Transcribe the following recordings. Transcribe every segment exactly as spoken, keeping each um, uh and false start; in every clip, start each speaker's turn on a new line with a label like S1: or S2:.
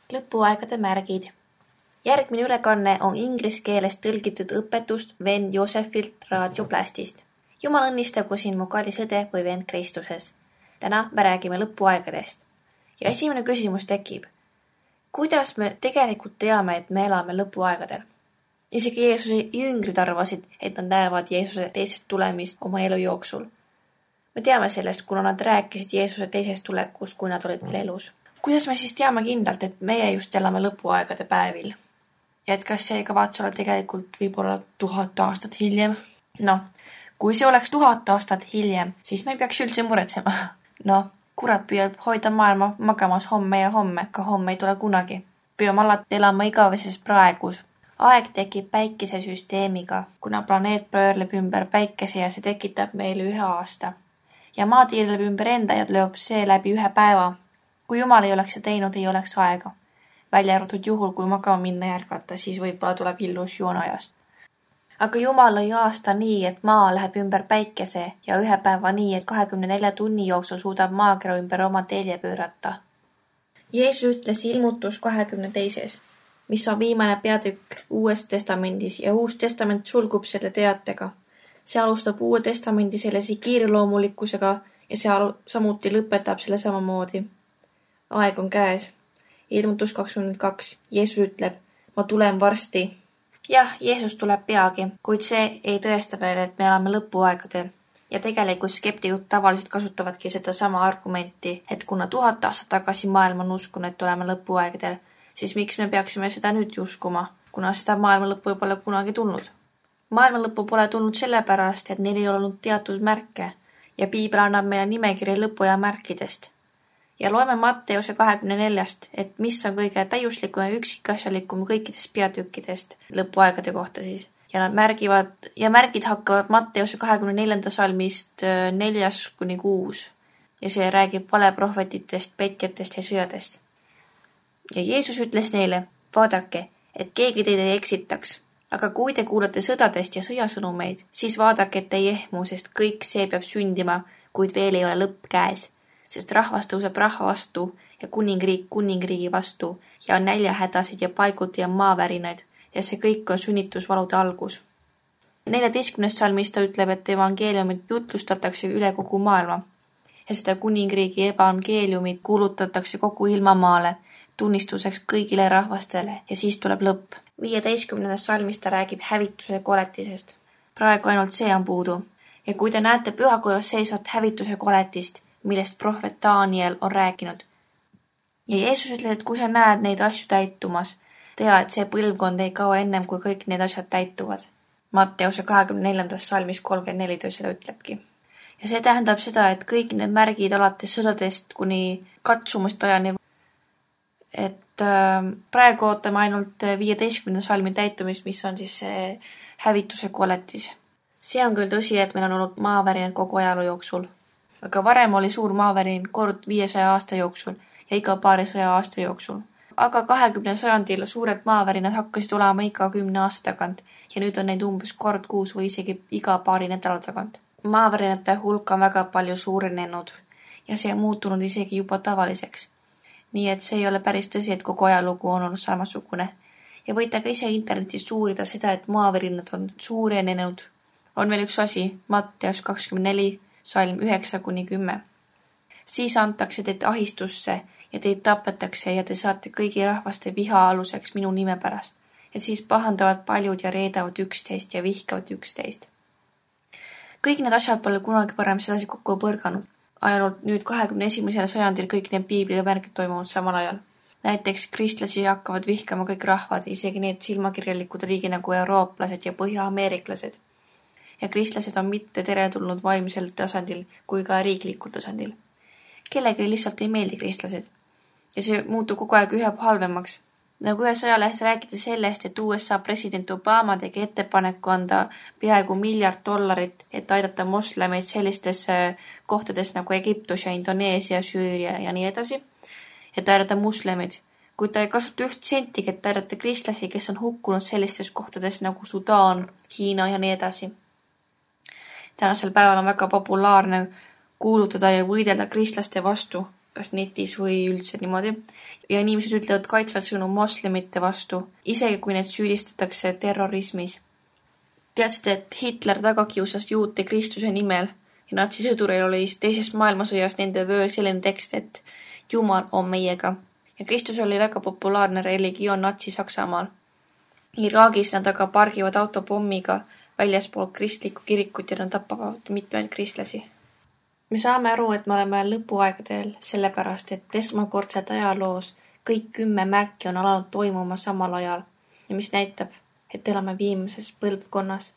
S1: Lõpuaegade märgid. Järgmine ülekanne on inglise keeles tõlgitud õpetust vend Josefilt raadioplastist. Jumal õnnistagu sind mu kallis õde või vend Kristuses. Täna me räägime lõpuaegadest. Ja esimene küsimus tekib. Kuidas me tegelikult teame, et me elame lõpuaegadel? Isegi Jeesuse jüngrid arvasid, et nad näevad Jeesuse teisest tulemist oma elu jooksul. Me teame sellest, kuna nad rääkisid Jeesuse teisest tulekust, kui nad olid meil elus. Kuidas me siis teame kindlalt, et meie just elame lõpuaegade päevil? Ja et kas see kavatsus olla tegelikult võib-olla tuhat aastat hiljem? No, kui see oleks tuhat aastat hiljem, siis me ei peaks üldse muretsema. No, kurat püüab hoida maailma magamas homme ja homme, ka homme ei tule kunagi. Püüame alati elama igaveses praegus. Aeg tekib päikesesüsteemiga, kuna planeet pöörleb ümber päikese ja see tekitab meile ühe aasta. Ja maa tiirleb ümber enda ja lööb see läbi ühe päeva. Kui Jumal ei oleks see teinud, ei oleks aega. Välja arvatud juhul, kui magama minna järgata, siis võib-olla tuleb illusioon ajast. Aga Jumal lõi aasta nii, et maa läheb ümber päikese ja ühe päeva nii, et kahekümne nelja tunni jooksul suudab maakera ümber oma telje pöörata. Jeesus ütles ilmutus kahekümne teises, mis on viimane peatükk Uues testamendis ja Uus testament sulgub selle teatega. See alustab Uue testamendi sellise kiireloomulikkusega ja see samuti lõpetab selle samamoodi. Aeg on käes. Ilmutus kakskümmend kaks. Jeesus ütleb, ma tulen varsti. Jah, Jeesus tuleb peagi, kuid see ei tõesta veel, et me elame lõpuaegadel. Ja tegelikult skeptikud tavaliselt kasutavadki seda sama argumenti, et kuna tuhat aastat tagasi maailm on uskunud, et oleme lõpuaegadel, siis miks me peaksime seda nüüd uskuma, kuna seda maailma lõppu pole kunagi tulnud. Maailma lõppu pole tulnud sellepärast, et neil ei olnud teatud märke ja Piibel annab meile nimekirja lõpuaja märkidest. Ja loeme Matteuse kahekümne neljast, et mis on kõige täiuslikum ja üksikasjalikum kõikidest peatükkidest lõpuaegade kohta siis. Ja nad märgivad, ja märgid hakkavad Matteuse kahekümne neljanda salmist neljas kuni kuus. Ja see räägib valeprohvetitest, petjatest ja sõjadest. Ja Jeesus ütles neile, vaadake, et keegi teid ei eksitaks. Aga kui te kuulate sõdadest ja sõjasõnumeid, siis vaadake, et ei ehmu, sest kõik see peab sündima, kuid veel ei ole lõpp käes. Sest rahvas tõuseb rahva vastu ja kuningriik kuningriigi vastu ja on näljahädasid ja paiguti ja maavärinaid ja see kõik on sünnitusvalude algus. neljateistkümnes salmis ta ütleb, et evangeeliumit jutlustatakse üle kogu maailma ja seda kuningriigi evangeeliumit kuulutatakse kogu ilmamaale tunnistuseks kõigile rahvastele ja siis tuleb lõpp. viieteistkümnendas salmis ta räägib hävituse koletisest. Praegu ainult see on puudu ja kui te näete pühakojas seisvat hävituse koletist, millest prohvet Daniel on rääkinud. Ja Jeesus ütles, et kui sa näed neid asju täitumas, tea, et see põlvkond ei kao ennem, kui kõik need asjad täituvad. Matteuse kahekümne neljandas salmis kolmkümmend neli seda ütlebki. Ja see tähendab seda, et kõik need märgid alates sõdadest kuni katsumust ajani, et äh, praegu ootame ainult viieteistkümnenda salmi täitumist, mis on siis see hävituse koletis. See on küll tõsi, et meil on olnud maavärinad kogu ajaloo jooksul. Aga varem oli suur maavärin kord viiesaja aasta jooksul ja iga paarisaja aasta jooksul. Aga kahekümnendal sajandil suured maavärinad hakkasid olema iga kümne aasta tagant ja nüüd on neid umbes kord kuus või isegi iga paari nädala tagant. Maavärinate hulk on väga palju suurenenud ja see on muutunud isegi juba tavaliseks. Nii et see ei ole päris tõsi, et kogu ajalugu on olnud samasugune. Ja võite ka ise internetis uurida seda, et maavärinad on suurenenud. On veel üks asi, Matteus kakskümmend neli. Salm üheksa kuni kümme. Siis antakse teid ahistusse ja teid tapetakse ja te saate kõigi rahvaste viha aluseks minu nime pärast. Ja siis pahandavad paljud ja reedavad üksteist ja vihkavad üksteist. Kõik need asjad pole kunagi parem sedasi kokku põrganud. Ainult nüüd kahekümne esimesel sajandil kõik need piibli ja märgid toimuvad samal ajal. Näiteks kristlasi hakkavad vihkama kõik rahvad, isegi need silmakirjalikud riigi nagu eurooplased ja põhja-ameeriklased. Ja kristlased on mitte teretulnud vaimsel tasandil kui ka riiklikul tasandil. Kellegi lihtsalt ei meeldi kristlased. Ja see muutub kogu aeg ühe halvemaks. Nagu ühes ajalehes räägiti sellest, et U S A president Obama tegi ettepaneku anda peaaegu miljard dollarit, et aidata moslemeid sellistes kohtades nagu Egiptus ja Indoneesia, Süüria ja nii edasi, et aidata muslemid. Kui ta ei kasuta üht sentigi, et aidata kristlasi, kes on hukkunud sellistes kohtades nagu Sudaan, Hiina ja nii edasi. Tänasel päeval on väga populaarne kuulutada ja võidelda kristlaste vastu, kas netis või üldse niimoodi. Ja inimesed ütlevad kaitsvalt sõnu moslemite vastu, isegi kui need süüdistatakse terrorismis. Teadsid, et Hitler taga kiusas juute Kristuse nimel ja natsisõduril oli teisest maailmasõjas nende vöö selline tekst, et Jumal on meiega. Ja Kristus oli väga populaarne religioon Natsi-Saksamaal. Iraagis nad aga pargivad autopommiga väljaspool kristlikku kirikut ja nad tapavad mitmeid kristlasi. Me saame aru, et me oleme lõpuaegadel, sellepärast, et esmakordselt ajaloos kõik kümme märki on alanud toimuma samal ajal ja mis näitab, et elame viimases põlvkonnas.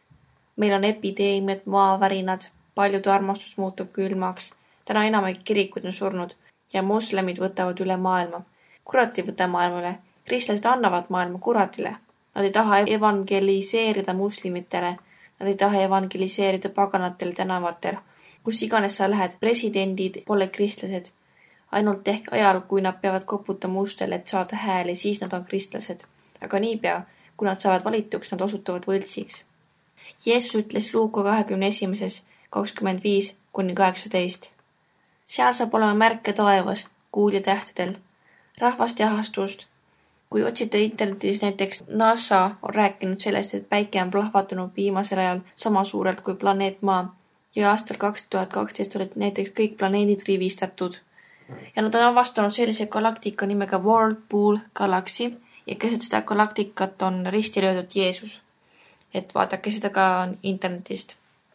S1: Meil on epideemiad, maavärinad, paljud armastus muutub külmaks, täna enamik kirikud on surnud ja moslemid võtavad üle maailma. Kurat ei võta maailma üle, kristlased annavad maailma kuratile. Nad ei taha evangeliseerida muslimitele, nad ei taha evangeliseerida paganatele tänavatel. Kus iganes sa lähed, presidendid pole kristlased. Ainult ehk ajal, kui nad peavad koputama ustele, et saada hääli, siis nad on kristlased. Aga niipea, kui nad saavad valituks, nad osutuvad võltsiks. Jeesus ütles Luuka kahekümne esimeses kakskümmend viis kuni kaheksateist. Seal saab olema märke taevas, kuul ja tähtedel, rahvast ja ahastust. Kui otsite internetis näiteks NASA on rääkinud sellest, et päike on plahvatunud viimasel ajal sama suurelt kui planeet Maa ja aastal kaks tuhat kaksteist olid näiteks kõik planeedid rivistatud. Ja nad on avastanud sellise galaktika nimega Whirlpool Galaxy ja keset seda galaktikat on risti löödud Jeesus. Et vaadake seda ka internetist.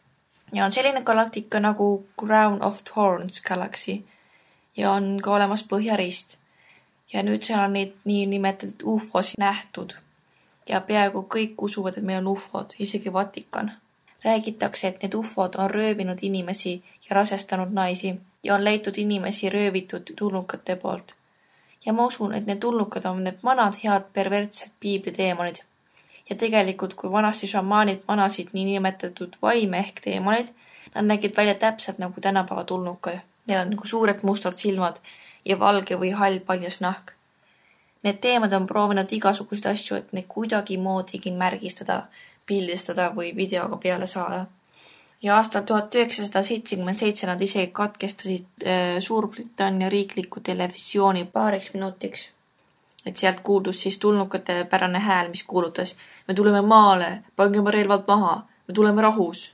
S1: Ja on selline galaktika nagu Crown of Thorns Galaxy ja on ka olemas põhjarist. Ja nüüd seal on neid nii nimetatud U F O-s nähtud ja peaaegu kõik usuvad, et meil on U F O-d, isegi Vatikan. Räägitakse, et need U F O-d on röövinud inimesi ja rasestanud naisi ja on leitud inimesi röövitud tulnukate poolt. Ja ma usun, et need tulnukad on need vanad head pervertsed piibliteemonid. Ja tegelikult, kui vanasti šamaanid vanasid nii nimetatud vaime ehk teemonid, nad nägid välja täpselt nagu tänapäeva tulnukad. Neil on nagu suured mustad silmad ja valge või hall paljas nahk. Need teemad on proovinud igasuguseid asju, et neid kuidagi moodigi märgistada, pildistada või videoga peale saada. Ja aastal tuhat üheksasada seitsekümmend seitse nad isegi katkestasid äh, Suurbritannia riikliku televisiooni paariks minutiks. Et sealt kuuldus siis tulnukate pärane hääl, mis kuulutas: me tuleme maale, pangeme relvad maha, me tuleme rahus.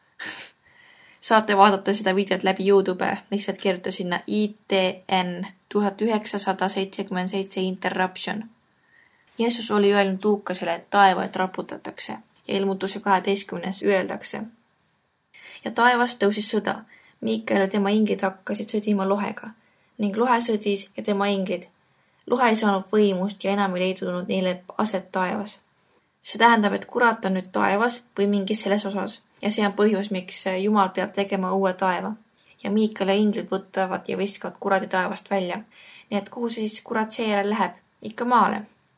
S1: Saate vaadata seda videot läbi YouTube, lihtsalt kirjuta sinna I T N tuhat üheksasada seitsekümmend seitse Interruption. Jeesus oli öelnud Luukasele, et taevaid raputatakse ja ilmutuse kaheteistkümnes öeldakse. Ja taevast tõusis sõda. Miikael ja tema inglid hakkasid sõdima lohega ning lohe sõdis ja tema inglid. Lohe ei saanud võimust ja enam ei leidunud neile aset taevas. See tähendab, et kurat on nüüd taevas või mingis selles osas ja see on põhjus, miks Jumal peab tegema uue taeva. Ja Miikael ja inglid võtavad ja viskavad kuradi taevast välja. Nii et kuhu siis kurat seejärel läheb? Ikka maale.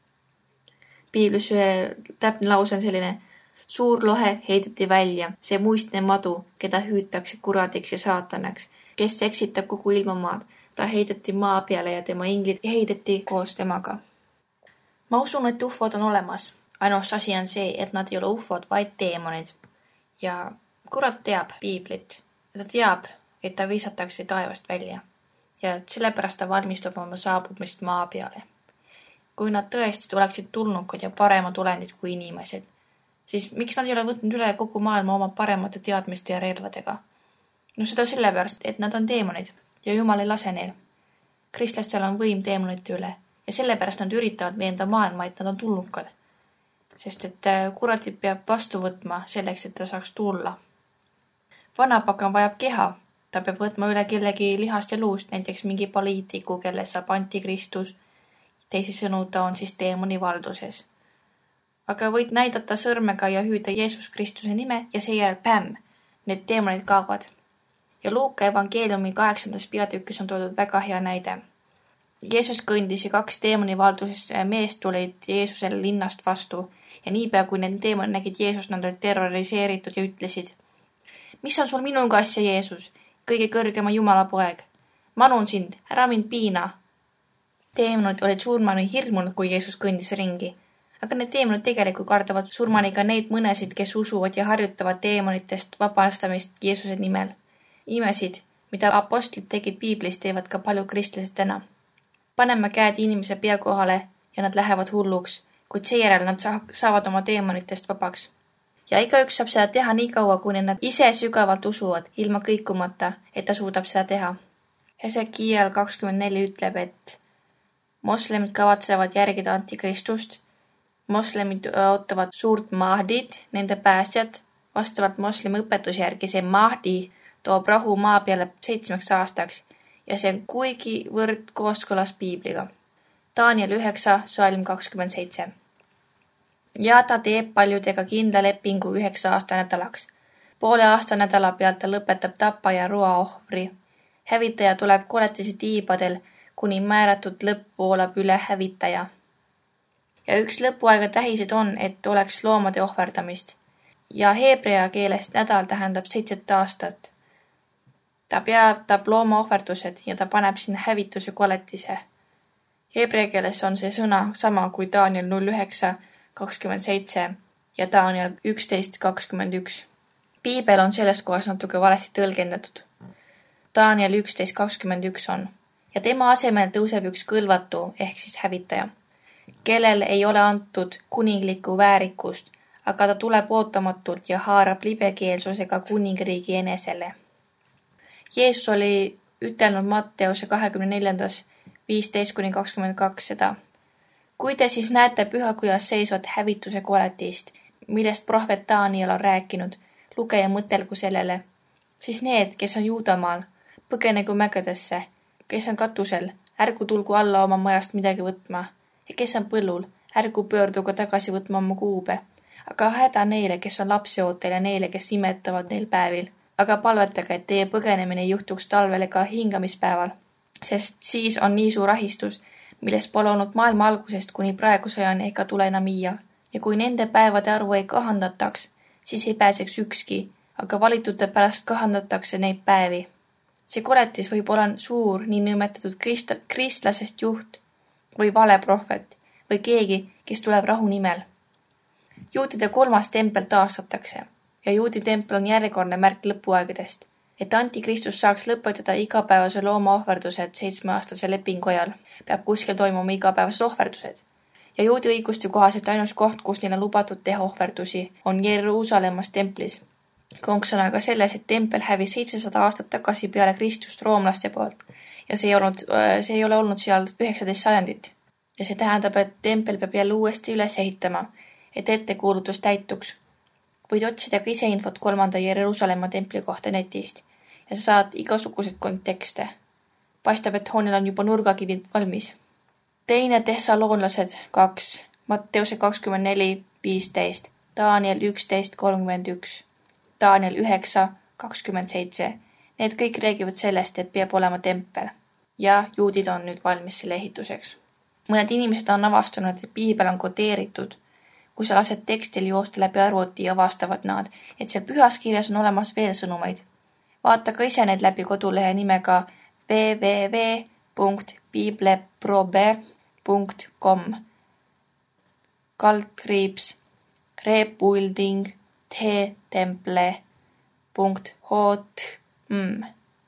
S1: Piiblis täpne lause on selline: suur lohe heideti välja, see muistne madu, keda hüütakse kuradiks ja saatanaks, kes eksitab kogu ilmamaad. Ta heideti maa peale ja tema inglid heideti koos temaga. Ma usun, et U F O-d on olemas. Ainus asi on see, et nad ei ole U F O-d, vaid teemonid. Ja kurat teab piiblit. Ja ta teab, et ta viisatakse taevast välja. Ja sellepärast ta valmistub oma saabumist maa peale. Kui nad tõesti tuleksid tulnukad ja paremad olendid kui inimesed, siis miks nad ei ole võtnud üle kogu maailma oma paremate teadmiste ja relvadega? No seda sellepärast, et nad on teemonid ja Jumal ei lase neil. Kristlastel on võim teemonite üle ja sellepärast nad üritavad veenda maailma, et nad on tulnukad. Sest et kuratit peab vastu võtma selleks, et ta saaks tulla. Vanapakan vajab keha. Ta peab võtma üle kellegi lihast ja luust, näiteks mingi poliitiku, kelle saab antikristus. Teisisõnu ta on siis teemoni valduses. Aga võid näidata sõrmega ja hüüda Jeesus Kristuse nime ja seejärel pämm, need teemonid kaovad. Ja Luuka evangeeliumi kaheksandas peatükis on toodud väga hea näide. Jeesus kõndis ja kaks teemoni valduses meest tulid Jeesusele linnast vastu ja niipea kui need teemonid nägid Jeesus, nad olid terroriseeritud ja ütlesid: mis on sul minuga asja, Jeesus, kõige kõrgema Jumala poeg? Manun sind, ära mind piina. Teemonid olid surmani hirmunud, kui Jeesus kõndis ringi. Aga need teemonid tegelikult kardavad surmani ka neid mõnesid, kes usuvad ja harjutavad teemonitest vabastamist Jeesuse nimel. Imesid, mida apostlid tegid piiblis, teevad ka palju kristlased täna. Paneme käed inimese pea kohale ja nad lähevad hulluks, kuid seejärel nad saavad oma teemonitest vabaks. Ja igaüks saab seda teha nii kaua, kuni nad ise sügavalt usuvad, ilma kõikumata, et ta suudab seda teha. Hesekiel kakskümmend neli ütleb, et moslemid kavatsevad järgida antikristust, moslemid ootavad suurt mahdid, nende päästjad, vastavalt moslemi õpetuse järgi see mahdi toob rahu maa peale seitsmeks aastaks ja see on kuigivõrd kooskõlas piibliga. Daniel üheksa, salm kakskümmend seitse. Ja ta teeb paljudega kindla lepingu üheksa aasta nädalaks. Poole aasta nädala pealt ta lõpetab tapa ja roa ohvri. Hävitaja tuleb koletisi tiibadel, kuni määratud lõpp voolab üle hävitaja. Ja üks lõpuaega tähised on, et oleks loomade ohverdamist. Ja heebrea keelest nädal tähendab seitset aastat. Ta peatab looma ohverdused ja ta paneb sinna hävituse koletise. Heebrea keeles on see sõna sama kui Daniel null üheksa kakskümmend seitse ja Daniel üksteist kakskümmend üks. Piibel on selles kohas natuke valesti tõlgendatud. Daniel üksteist kakskümmend üks on ja tema asemel tõuseb üks kõlvatu ehk siis hävitaja, kellel ei ole antud kuninglikku väärikust, aga ta tuleb ootamatult ja haarab libekeelsusega kuningriigi enesele. Jeesus oli ütelnud Matteuse kahekümne neljandas viisteist kuni kakskümmend kaks seda. Kui te siis näete pühakujas seisvat hävituse koletist, millest prohvet Daniel on rääkinud, lugeja mõtelgu sellele, siis need, kes on Juudamaal, põgenegu mägedesse, kes on katusel, ärgu tulgu alla oma majast midagi võtma, ja kes on põllul, ärgu pöörduga tagasi võtma oma kuube, aga häda neile, kes on lapseootel ja neile, kes imetavad neil päevil. Aga palvetage, et teie põgenemine juhtuks talvel ega hingamispäeval, sest siis on nii suur ahistus, millest pole olnud maailma algusest kuni praegu sõjani ega tule enam iia. Ja kui nende päevade arvu ei kahandataks, siis ei pääseks ükski, aga valitute pärast kahandatakse neid päevi. See koletis võib olla suur niinimetatud krist- kristlasest juht või valeprohvet või keegi, kes tuleb rahu nimel. Juutide kolmas tempel taastatakse ja juudi tempel on järjekordne märk lõpuaegadest, et antikristus saaks lõpetada igapäevase looma ohverdused seitsmeaastase lepingu ajal, peab kuskil toimuma igapäevased ohverdused. Ja juudi õiguste kohaselt ainus koht, kus neil on lubatud teha ohverdusi, on Jeruusalemmas templis. Konks on aga selles, et tempel hävis seitsesada aastat tagasi peale Kristust roomlaste poolt ja see ei, olnud, see ei ole olnud seal üheksateist sajandit. Ja see tähendab, et tempel peab jälle uuesti üles ehitama, et ettekuulutus täituks. Võid otsida ka ise infot kolmanda Jeruusalemma templi kohta netist ja sa saad igasugused kontekste. Paistab, et hoonel on juba nurgakivid valmis. Teine Thessaloonlased kaks, Matteuse kakskümmend neli viisteist, Daniel üksteist kolmkümmend üks, Daniel üheksa kakskümmend seitse. Need kõik räägivad sellest, et peab olema tempel ja juudid on nüüd valmis selle ehituseks. Mõned inimesed on avastanud, et piibel on kodeeritud. Kui sa lased tekstil joosta läbi arvuti ja avastavad nad, et seal pühas kirjas on olemas veel sõnumeid. Vaata ka ise need läbi kodulehe nimega w w w punkt bibleprobe punkt com kaldkriips rebuilding temple punkt htm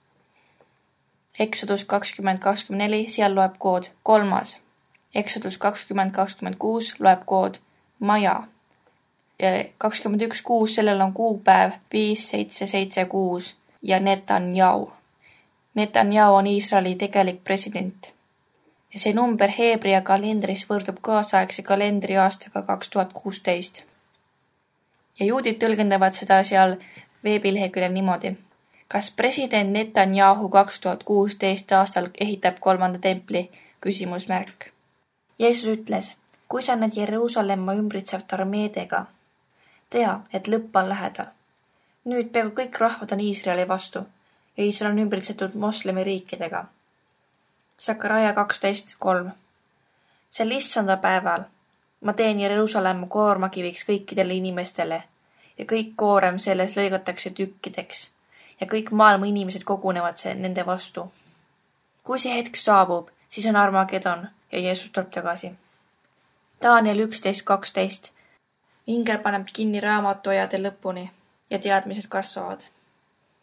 S1: Exodus kakskümmend kakskümmend neli, seal loeb kood kolmas. Exodus kakskümmend kakskümmend kuus loeb kood maja. kakskümmend üks kuus, sellel on kuupäev viis seitse seitse kuus ja Netanyahu. Netanyahu on Iisraeli tegelik president. Ja see number heebrea kalendris võrdub kaasaegse kalendri aastaga kaks tuhat kuusteist. Ja juudid tõlgendavad seda seal veebileheküljel niimoodi. Kas president Netanyahu kaks tuhat kuusteist aastal ehitab kolmanda templi? Küsimusmärk. Jeesus ütles, kui sa need Jeruusalemma ümbritsevate armeedega, tea, et lõpp on lähedal. Nüüd peaaegu kõik rahvad on Iisraeli vastu ja Iisrael on ümbritsetud moslemi riikidega. Sakaraia kaksteist kolm. Sel issanda päeval ma teen Jeruusalemma koormakiviks kõikidele inimestele ja kõik koorem selles lõigatakse tükkideks ja kõik maailma inimesed kogunevad see nende vastu. Kui see hetk saabub, siis on Armagedon ja Jeesus tuleb tagasi. Daniel üksteist kaksteist. Ingel paneb kinni raamatuajade lõpuni ja teadmised kasvavad.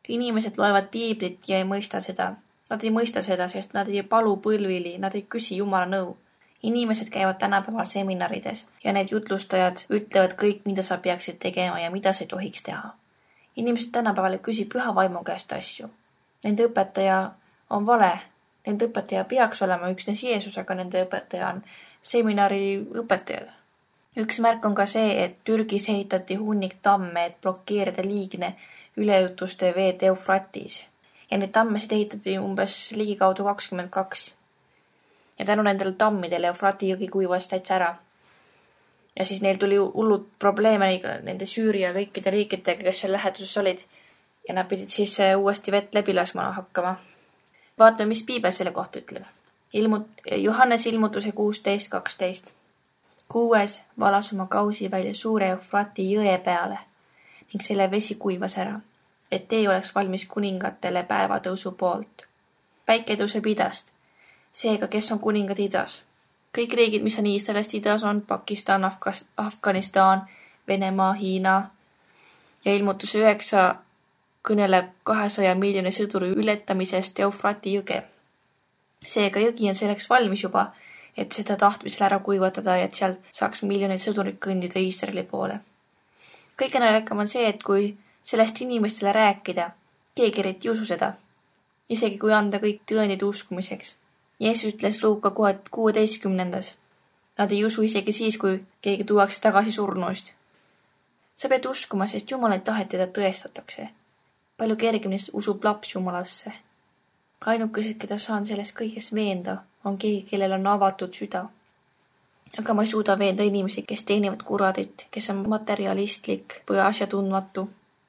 S1: Inimesed loevad piiblit ja ei mõista seda. Nad ei mõista seda, sest nad ei palu põlvili, nad ei küsi Jumala nõu. Inimesed käivad tänapäeval seminarides ja need jutlustajad ütlevad kõik, mida sa peaksid tegema ja mida sa ei tohiks teha. Inimesed tänapäeval ei küsi püha vaimu käest asju. Nende õpetaja on vale. Nende õpetaja peaks olema üksnes Jeesus, aga nende õpetaja on seminari õpetajad. Üks märk on ka see, et Türgis ehitati hunnik tamme, et blokeerida liigne üleujutuste veed Eufratis. Ja neid tammesid ehitati umbes ligikaudu kakskümmend kaks. Ja tänu nendele tammidele Eufrati jõgi kuivas täitsa ära. Ja siis neil tuli hullud probleeme nende Süüria ja kõikide riikidega, kes seal läheduses olid. Ja nad pidid siis uuesti vett läbi laskma hakkama. Vaatame, mis piibel selle kohta ütleb. Ilmut, Johannes ilmutuse kuusteist kaksteist. Kuues valas oma kausi välja suure Eufrati jõe peale ning selle vesi kuivas ära, et tee oleks valmis kuningatele päevatõusu poolt. Päike tõuseb idast, seega kes on kuningad idas? Kõik riigid, mis on Iisraelist idas, on Pakistan, Afgas, Afganistan, Venemaa, Hiina ja ilmutuse üheksa kõneleb kahesaja miljoni sõduri ületamisest Eufrati jõge. Seega jõgi on selleks valmis juba, et seda tahtmisel ära kuivatada ja et seal saaks miljonid sõdurid kõndida Iisraeli poole. Kõige naljakam on see, et kui sellest inimestele rääkida, keegi eriti usu seda, isegi kui anda kõik tõendid uskumiseks. Jeesus ütles Luuka kuueteistkümnendas. Nad ei usu isegi siis, kui keegi tuuakse tagasi surnuist. Sa pead uskuma, sest Jumal ei taha, et teda tõestatakse. Palju kergemini usub laps Jumalasse. Ainukesed, keda saan selles kõiges veenda, on keegi, kellel on avatud süda. Aga ma ei suuda veenda inimesi, kes teenivad kuradit, kes on materialistlik või asjatundmatu.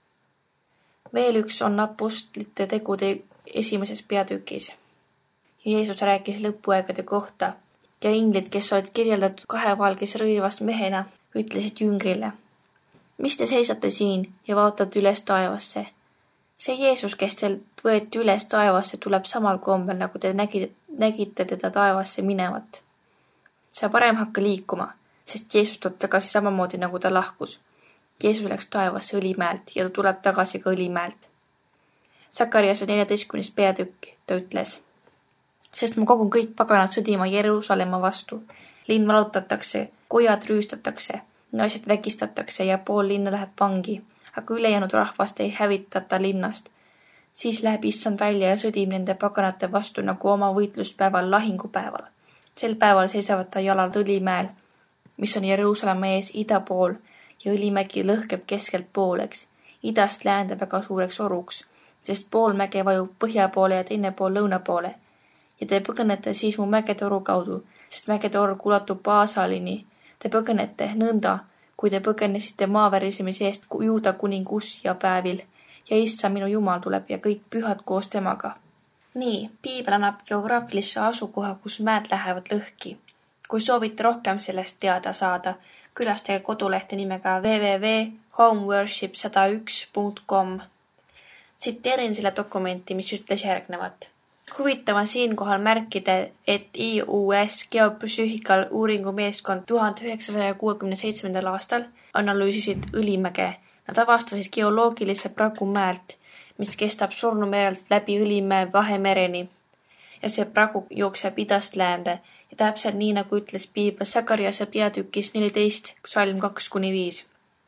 S1: Veel üks on apostlite tegude esimeses peatükis. Jeesus rääkis lõpuaegade kohta ja inglid, kes olid kirjeldatud kahevalges rõivas mehena, ütlesid jüngrile. Mis te seisate siin ja vaatate üles taevasse? See Jeesus, kes teil võeti üles taevasse, tuleb samal kombel, nagu te nägite, nägite teda taevasse minevat. Sa parem hakka liikuma, sest Jeesus tuleb tagasi samamoodi, nagu ta lahkus. Jeesus läks taevasse Õlimäelt ja ta tuleb tagasi ka Õlimäelt. Sakariase neljateistkümnes peatükk, ta ütles. Sest ma kogun kõik paganad sõdima Jeruusalemma vastu. Linn valutatakse, kojad rüüstatakse, naised vägistatakse ja pool linna läheb vangi. Aga ülejäänud rahvast ei hävitata linnast. Siis läheb issand välja ja sõdim nende paganate vastu nagu oma võitluspäeval lahingupäeval. Sel päeval seisavad ta jalad Õlimäel, mis on Jeruusalemma ees ida pool ja Õlimägi lõhkeb keskelt pooleks, idast läände väga suureks oruks, sest pool mäge vajub põhja poole ja teine pool lõuna poole. Ja te põgenete siis mu mägede oru kaudu, sest mägede org ulatub Baasalini. Te põgenete nõnda, kui te põgenesite maaverisemise eest Juuda kuning Ussia päevil ja issa minu Jumal tuleb ja kõik pühad koos temaga. Nii, piibel annab geograafilisse asukoha, kus mäed lähevad lõhki. Kui soovite rohkem sellest teada saada, külastage kodulehte nimega w w w punkt homeworship sada üks punkt com. Tsiteerin selle dokumenti, mis ütles järgnevat. Huvitav on siinkohal märkida, et I U S Geopsühhikal uuringumeeskond tuhande üheksasaja kuuekümne seitsmendal aastal analüüsisid Õlimäge. Nad avastasid geoloogilise pragu mäelt, mis kestab Surnumerelt läbi Õlimäe Vahemereni. Ja see pragu jookseb idast läände ja täpselt nii, nagu ütles piibel Sakariase peatükis neliteist, salm kaks kuni viis.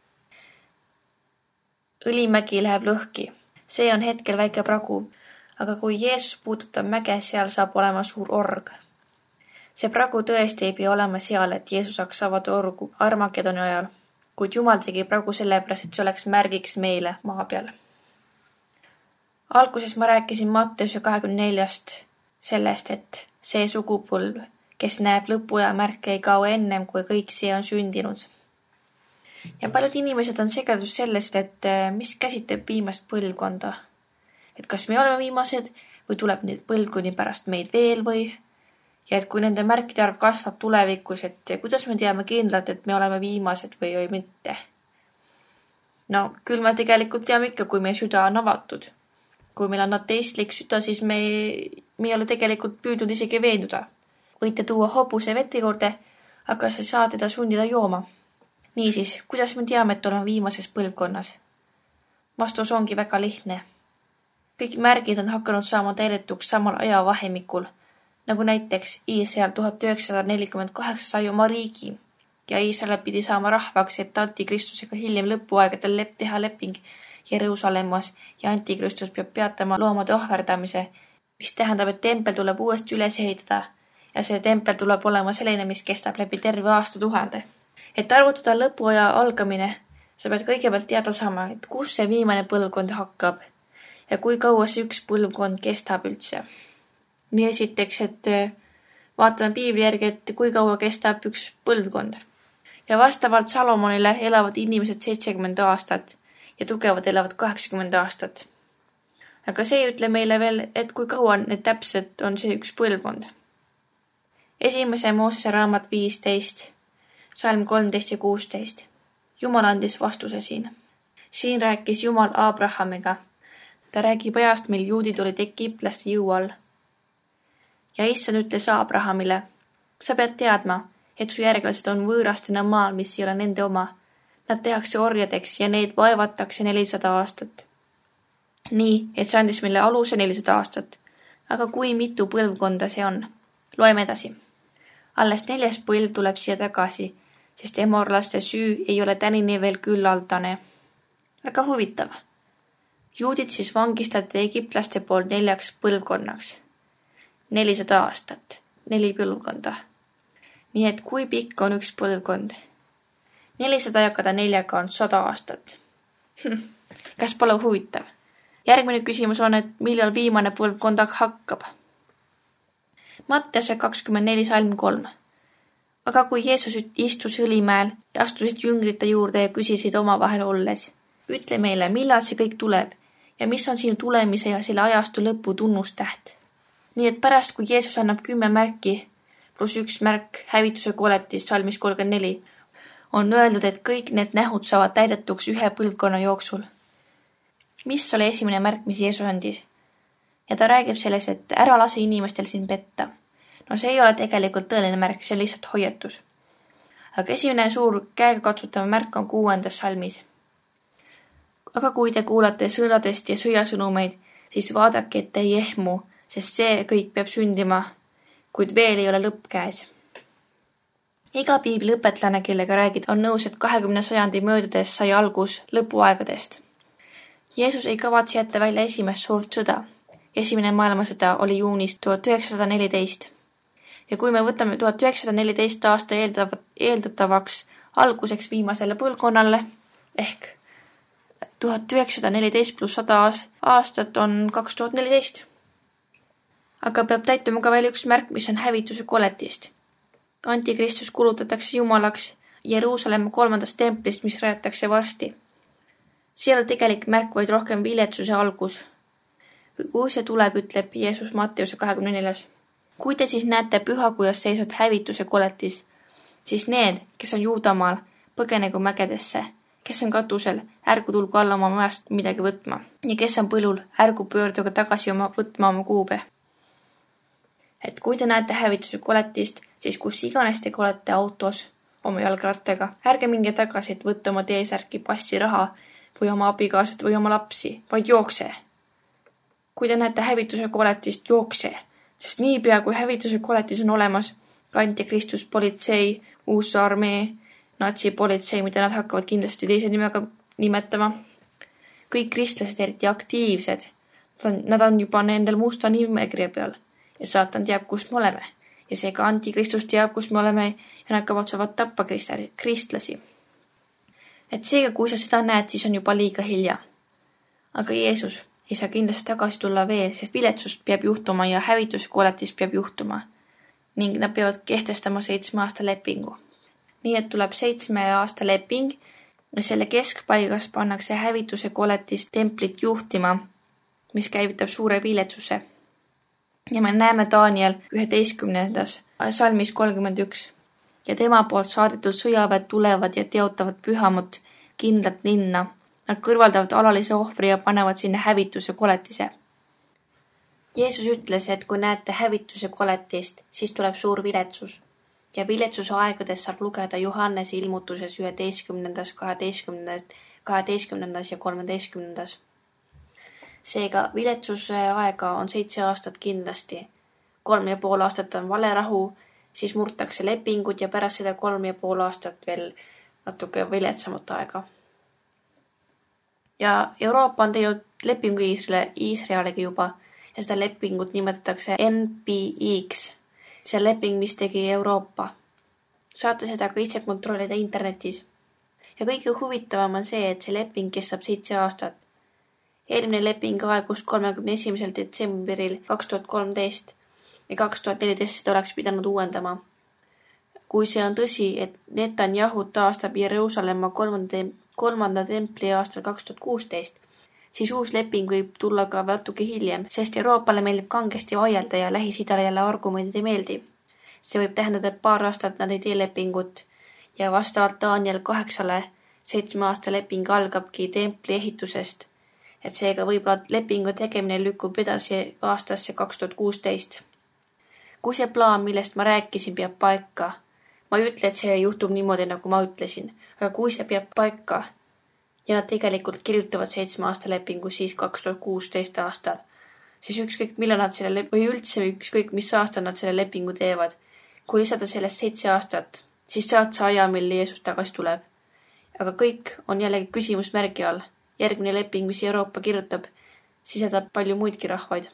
S1: Õlimägi läheb lõhki. See on hetkel väike pragu. Aga kui Jeesus puudutab mäge, seal saab olema suur org. See pragu tõesti ei pea olema seal, et Jeesus saaks avada orgu Armagedoni ajal, kuid Jumal tegi pragu sellepärast, et see oleks märgiks meile maa peal. Alguses ma rääkisin Matteuse kahekümne neljast sellest, et see sugupõlv, kes näeb lõpuaja märke, ei kao ennem, kui kõik see on sündinud. Ja paljud inimesed on segedus sellest, et mis käsitleb viimast põlvkonda. Et kas me oleme viimased või tuleb neid põlvkonni pärast meid veel või, ja et kui nende märkide arv kasvab tulevikus, et kuidas me teame kindlalt, et me oleme viimased või, või mitte. No, küll me tegelikult teame ikka, kui meie süda on avatud. Kui meil on ateistlik süda, siis me ei, me ei ole tegelikult püüdnud isegi veenduda. Võite tuua hobuse vete juurde, aga sa saa teda sundida jooma. Niisiis, kuidas me teame, et oleme viimases põlvkonnas? Vastus ongi väga lihtne. Kõik märgid on hakanud saama täidetuks samal ajavahemikul, nagu näiteks Iisrael tuhat üheksasada nelikümmend kaheksa sai oma riigi ja Iisrael pidi saama rahvaks, et antikristusega hiljem lõpuaegadel lep teha leping Jeruusalemmas ja antikristus peab peatama loomade ohverdamise, mis tähendab, et tempel tuleb uuesti üles ehitada ja see tempel tuleb olema selline, mis kestab läbi terve aastatuhande. Et arvutada lõpuaja algamine, sa pead kõigepealt teada saama, et kus see viimane põlvkond hakkab ja kui kaua see üks põlvkond kestab üldse. Nii esiteks, et vaatame piibli järgi, et kui kaua kestab üks põlvkond. Ja vastavalt Salomonile elavad inimesed seitsekümmend aastat ja tugevad elavad kaheksakümmend aastat. Aga see ei ütle meile veel, et kui kaua need täpselt on see üks põlvkond. Esimese Moosese raamat viisteist, salm kolmteist ja kuusteist. Jumal andis vastuse siin. Siin rääkis Jumal Abrahamiga. Ta räägib ajast, mil juudid olid egiptlaste jõu all. Ja Issand ütles Abrahamile, sa pead teadma, et su järglased on võõrastena maal, mis ei ole nende oma. Nad tehakse orjadeks ja neid vaevatakse nelisada aastat. Nii, et see andis meile aluse nelisada aastat. Aga kui mitu põlvkonda see on? Loeme edasi. Alles neljas põlv tuleb siia tagasi, sest emorlaste süü ei ole tänini veel küllaldane. Väga huvitav. Juudid siis vangistati egiptlaste poolt neljaks põlvkonnaks. Nelisada aastat, neli põlvkonda. Nii et kui pikk on üks põlvkond? Nelisada jagada neljaga on sada aastat. Kas pole huvitav? Järgmine küsimus on, et millal viimane põlvkond hakkab? Matteuse kakskümmend neli salm kolm. Aga kui Jeesus istus õlimäel ja astusid jüngrite juurde ja küsisid omavahel olles, ütle meile, millal see kõik tuleb ja mis on sinu tulemise ja selle ajastu lõpu tunnustäht. Nii et pärast, kui Jeesus annab kümme märki pluss üks märk hävituse koletis salmis kolmkümmend neli, on öeldud, et kõik need nähud saavad täidetuks ühe põlvkonna jooksul. Mis oli esimene märk, mis Jeesus andis? Ja ta räägib selles, et ära lase inimestel siin petta. No see ei ole tegelikult tõeline märk, see on lihtsalt hoiatus. Aga esimene suur käega katsutav märk on kuuendas salmis. Aga kui te kuulate sõnadest ja sõjasõnumeid, siis vaadake, et ei ehmu, sest see kõik peab sündima, kuid veel ei ole lõpp käes. Iga piibli õpetlane, kellega räägid, on nõus, et kahekümne sajandi möödudes sai algus lõpuaegadest. Jeesus ei kavatse jätta välja esimest suurt sõda. Esimene maailmasõda oli juunis tuhat üheksasada neliteist. Ja kui me võtame tuhat üheksasada neliteist aasta eeldatavaks alguseks viimasele põlvkonnale, ehk tuhat üheksasada neliteist pluss sada aastat on kaks tuhat neliteist. Aga peab täituma ka veel üks märk, mis on hävituse koletist. Antikristus kulutatakse Jumalaks Jeruusalemma kolmandast templist, mis rajatakse varsti. See ei ole tegelik märk, vaid rohkem viletsuse algus. Kui see tuleb, ütleb Jeesus Matteuse kahekümne neljas. Kui te siis näete pühakujas seisvat hävituse koletis, siis need, kes on Juudamaal, põgenegu mägedesse, kes on katusel, ärgu tulgu alla oma majast midagi võtma. Ja kes on põllul, ärgu pöörduga tagasi oma võtma oma kuube. Et kui te näete hävituse koletist, siis kus iganes te olete autos oma jalgrattaga, ärge minge tagasi, et võtta oma teesärki, passi, raha või oma abikaasat või oma lapsi, vaid jookse. Kui te näete hävituse koletist, jookse, sest niipea kui hävituse koletis on olemas, antikristus, politsei, uus armee, natsipolitsei, mida nad hakkavad kindlasti teise nimega nimetama. Kõik kristlased eriti aktiivsed, nad on juba nendel musta nimekirja peal ja saatan teab, kus me oleme. Ja seega antikristus teab, kus me oleme ja nad kavatsevad tappa kristlasi. Et seega, kui sa seda näed, siis on juba liiga hilja. Aga Jeesus ei saa kindlasti tagasi tulla veel, sest viletsust peab juhtuma ja hävituse koletis peab juhtuma. Ning nad peavad kehtestama seitsme aasta lepingu. Nii et tuleb seitsme aasta leping ja selle keskpaigas pannakse hävituse koletis templit juhtima, mis käivitab suure viletsuse. Ja me näeme Daniel üheteistkümnendas salmis kolmkümmend üks. Ja tema poolt saadetud sõjaväed tulevad ja teotavad pühamut kindlat linna. Nad kõrvaldavad alalise ohvri ja panevad sinna hävituse koletise. Jeesus ütles, et kui näete hävituse koletist, siis tuleb suur viletsus. Ja viletsuse aegades saab lugeda Johannese ilmutuses üheteistkümnendas, kaheteistkümnendas, kaheteistkümnendas ja kolmeteistkümnendas. Seega viletsuse aega on seitse aastat kindlasti. Kolm ja pool aastat on valerahu, siis murtakse lepingud ja pärast seda kolm ja pool aastat veel natuke viletsamat aega. Ja Euroopa on teinud lepingu Iisraeli, Iisraeliga juba ja seda lepingut nimetatakse N P I-ks. See leping, mis tegi Euroopa. Saate seda ka ise kontrollida internetis. Ja kõige huvitavam on see, et see leping kestab seitse aastat. Eelmine leping aegus kolmekümne esimesel detsembril kaks tuhat kolmteist ja kaks tuhat neliteist seda oleks pidanud uuendama. Kui see on tõsi, et Netanyahu taastab Jeruusalemma kolmanda, kolmanda templi aastal kaks tuhat kuusteist, siis uus leping võib tulla ka natuke hiljem, sest Euroopale meeldib kangesti vaielda ja Lähis-Idale jälle argumendid ei meeldi. See võib tähendada, et paar aastat nad ei tee lepingut ja vastavalt Daniel kaheksale seitsme aasta leping algabki templi ehitusest, et seega võib-olla lepingu tegemine lükkub edasi aastasse kaks tuhat kuusteist. Kui see plaan, millest ma rääkisin, peab paika, ma ei ütle, et see juhtub niimoodi, nagu ma ütlesin, aga kui see peab paika ja nad tegelikult kirjutavad seitsme aasta lepingu siis kaks tuhat kuusteist aastal, siis ükskõik millal nad selle või üldse ükskõik mis aastal nad selle lepingu teevad, kui lisada sellest seitse aastat, siis saad sa aja, mil Jeesus tagasi tuleb. Aga kõik on jällegi küsimusmärgi all. Järgmine leping, mis Euroopa kirjutab, sisaldab palju muidki rahvaid.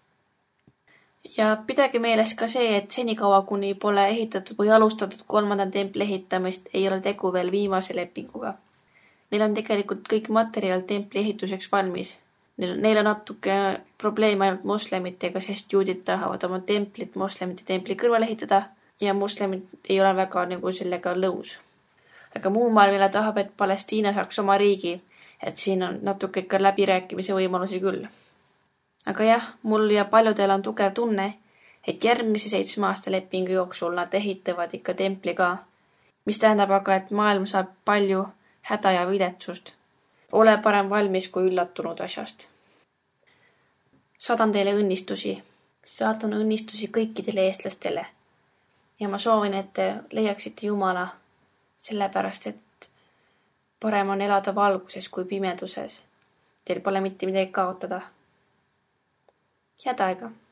S1: Ja pidage meeles ka see, et senikaua kuni pole ehitatud või alustatud kolmanda templi ehitamist, ei ole tegu veel viimase lepinguga. Neil on tegelikult kõik materjal templi ehituseks valmis. Neil, neil on natuke probleeme ainult moslemitega, sest juudid tahavad oma templit moslemite templi kõrval ehitada ja moslemid ei ole väga nagu sellega lõus. Aga muu maailmile tahab, et Palestiina saaks oma riigi, et siin on natuke ikka läbirääkimise võimalusi küll. Aga jah, mul ja paljudel on tugev tunne, et järgmise seitsme aasta lepingu jooksul nad ehitavad ikka templi ka, mis tähendab aga, et maailm saab palju häda ja viletsust. Ole parem valmis kui üllatunud asjast. Saadan teile õnnistusi. Saatan õnnistusi kõikidele eestlastele. Ja ma soovin, et te leiaksite Jumala, sellepärast, et parem on elada valguses kui pimeduses. Teil pole mitte midagi kaotada. Head aega!